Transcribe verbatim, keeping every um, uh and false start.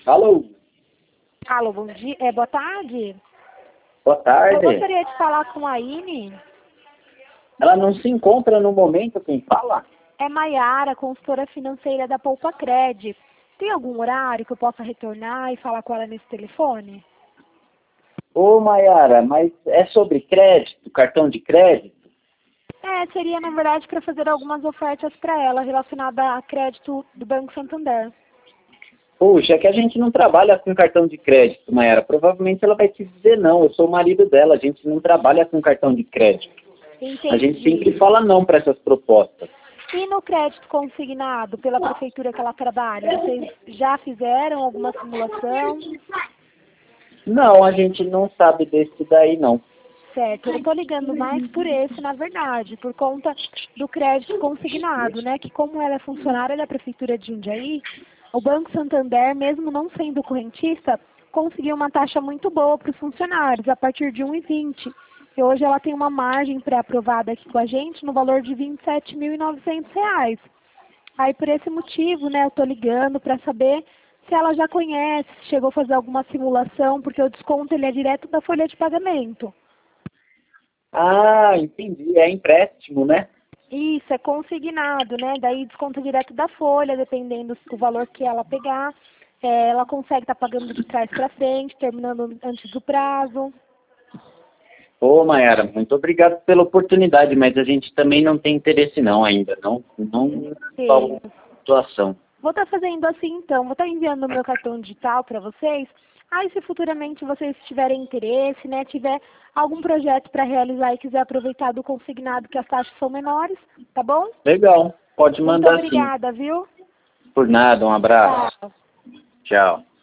Alô? Alô, bom dia. É, boa tarde. Boa tarde. Eu gostaria de falar com a Aine. Ela não se encontra no momento, quem fala? É Maiara, consultora financeira da Poupa Cred. Tem algum horário que eu possa retornar e falar com ela nesse telefone? Ô, Maiara, mas é sobre crédito, cartão de crédito? É, seria, na verdade, para fazer algumas ofertas para ela relacionadas a crédito do Banco Santander. Puxa, é que a gente não trabalha com cartão de crédito, Maiara. Provavelmente ela vai te dizer não. Eu sou o marido dela, a gente não trabalha com cartão de crédito. Entendi. A gente sempre fala não para essas propostas. E no crédito consignado pela prefeitura que ela trabalha, vocês já fizeram alguma simulação? Não, a gente não sabe desse daí, não. Certo, eu estou ligando mais por esse, na verdade, por conta do crédito consignado, né? Que como ela é funcionária da Prefeitura de Jundiaí, o Banco Santander, mesmo não sendo correntista, conseguiu uma taxa muito boa para os funcionários, a partir de um vírgula vinte. E hoje ela tem uma margem pré-aprovada aqui com a gente no valor de vinte e sete mil e novecentos reais. Aí, por esse motivo, né, eu estou ligando para saber se ela já conhece, se chegou a fazer alguma simulação, porque o desconto ele é direto da folha de pagamento. Ah, entendi. É empréstimo, né? Isso, é consignado, né? Daí desconto direto da folha, dependendo do valor que ela pegar. É, ela consegue estar pagando de trás para frente, terminando antes do prazo. Ô, Maiara, muito obrigado pela oportunidade, mas a gente também não tem interesse não ainda, não, não Sim. qual situação. Vou estar fazendo assim então, vou estar enviando o meu cartão digital para vocês. Aí se futuramente vocês tiverem interesse, né, tiver algum projeto para realizar e quiser aproveitar do consignado que as taxas são menores, tá bom? Legal, pode Muito mandar sim. obrigada, viu? Por nada, um abraço. Tchau. Tchau.